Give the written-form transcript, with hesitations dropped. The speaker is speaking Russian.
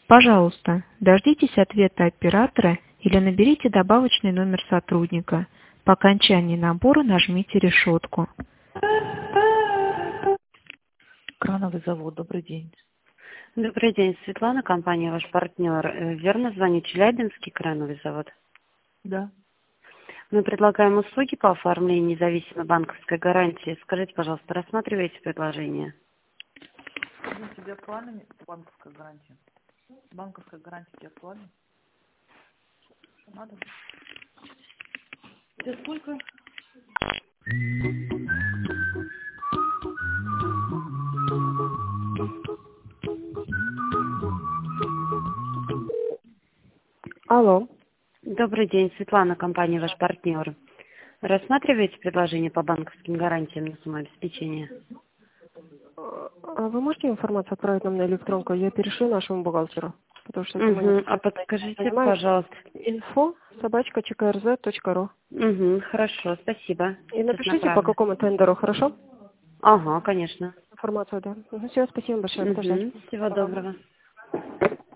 Пожалуйста, дождитесь ответа оператора или наберите добавочный номер сотрудника. По окончании набора нажмите решетку. Крановый завод, добрый день. Добрый день, Светлана, компания «Ваш партнер». Верно звонит Челябинский крановый завод? Да. Мы предлагаем услуги по оформлению независимой банковской гарантии. Скажите, пожалуйста, рассматриваете предложение? Тебе актуальна банковская гарантия? Банковская гарантия тебе актуальна? Что надо? Тебе сколько? Алло. Добрый день, Светлана, компания «Ваш партнер». Рассматриваете предложение по банковским гарантиям на самообеспечение? А вы можете информацию отправить нам на электронку? Я перешлю нашему бухгалтеру. Потому что это мы А подскажите, пожалуйста. info@чкрз.ру. Хорошо, спасибо. И Сейчас напишите по направлю. какому тендеру, хорошо? Ага, конечно. Информацию, да. Все, спасибо большое. Подождите. Всего доброго.